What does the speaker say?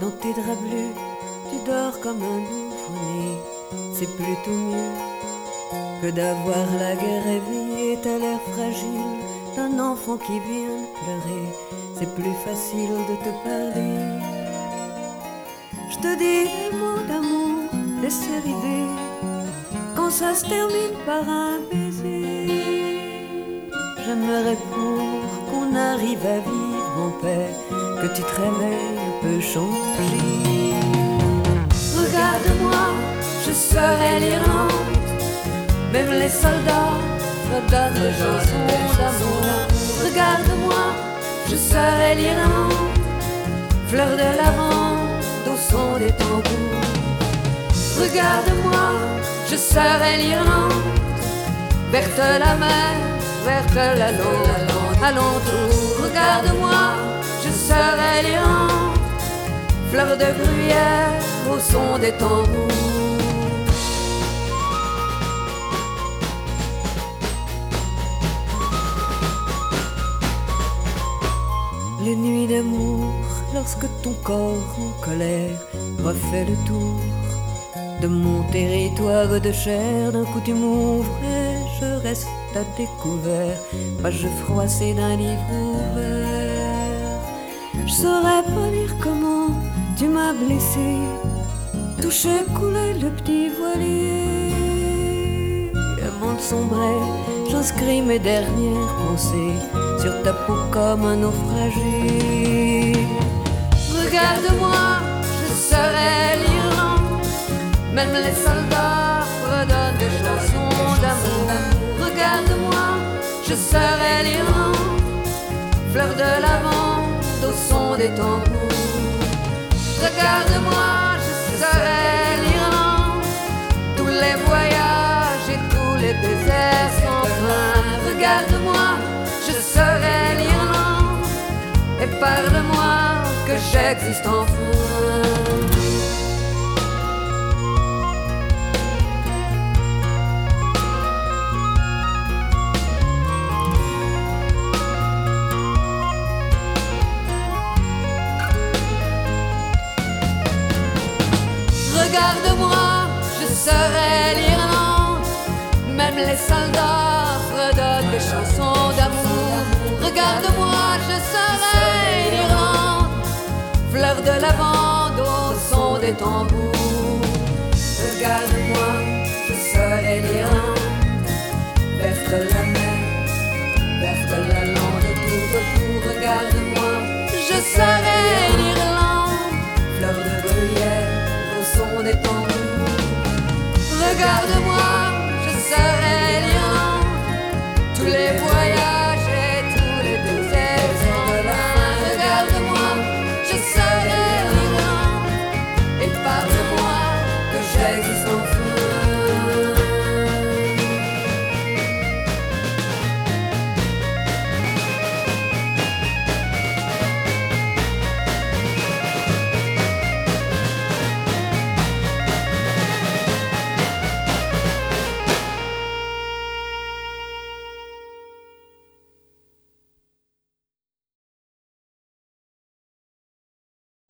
Dans tes draps bleus, tu dors comme un nouveau-né. C'est plutôt mieux que d'avoir la guerre éveillée. T'as l'air fragile d'un enfant qui vient de pleurer. C'est plus facile de te parler. Je te dis des mots d'amour, laisse arriver. Quand ça se termine par un baiser, j'aimerais pour qu'on arrive à vivre en paix, que tu te réveilles un peu changé. Regarde-moi, je serai l'Irlande. Même les soldats redonnent des chansons d'amour. Regarde-moi, je serai l'Irlande. Fleur de lavande au son des tambours. Regarde-moi, je serai l'Irlande. Verte la mer, verte la lande, alentour. Regarde-moi, je serai l'Irlande. Fleur de bruyère au son des tambours. Les nuits d'amour, lorsque ton corps en colère refait le tour de mon territoire de chair, d'un coup tu m'ouvres et je reste à découvert, page froissée d'un livre ouvert. Je saurais pas dire comment tu m'as blessé, touché, coulé le petit voilier. Le monde sombrait, j'inscris mes dernières pensées sur ta peau comme un naufragé. Regarde-moi, je serai l'Irlande. Même les soldats redonnent des chansons d'amour. Regarde-moi, je serai l'Irlande. Fleur de lavande au son des tambours. Regarde-moi, je serai l'Irlande. Tous les voyages et tous les déserts sans fin. Regarde-moi, je serai l'Irlande. Et parle-moi que j'existe enfin. Regarde-moi, je serai l'Irlande. Même les soldats redonnent des chansons d'amour. Regarde-moi, je serai l'Irlande. Fleur de lavande au son des tambours. Regarde-moi, je serai l'Irlande. Verte la mer, verte la lande tout autour. Regarde-moi, je serai l'Irlande. Fleur de bruyère au son des tambours. Regarde-moi,